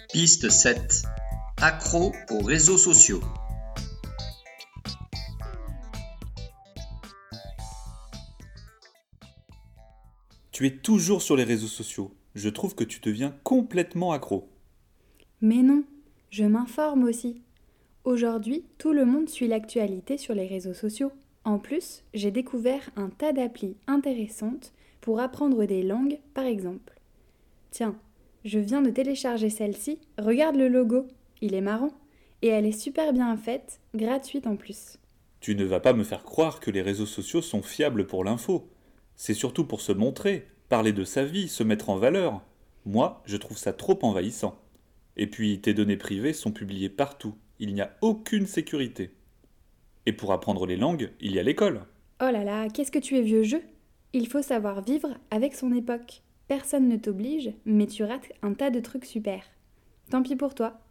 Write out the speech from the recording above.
Piste 7. Accro aux réseaux sociaux. Tu es toujours sur les réseaux sociaux. Je trouve que tu deviens complètement accro. Mais non, je m'informe aussi. Aujourd'hui, tout le monde suit l'actualité sur les réseaux sociaux. En plus, j'ai découvert un tas d'applis intéressantes pour apprendre des langues, par exemple. Tiens, je viens de télécharger celle-ci, regarde le logo, il est marrant. Et elle est super bien faite, gratuite en plus. Tu ne vas pas me faire croire que les réseaux sociaux sont fiables pour l'info. C'est surtout pour se montrer, parler de sa vie, se mettre en valeur. Moi, je trouve ça trop envahissant. Et puis, tes données privées sont publiées partout. Il n'y a aucune sécurité. Et pour apprendre les langues, il y a l'école. Oh là là, qu'est-ce que tu es vieux jeu? Il faut savoir vivre avec son époque. Personne ne t'oblige, mais tu rates un tas de trucs super. Tant pis pour toi.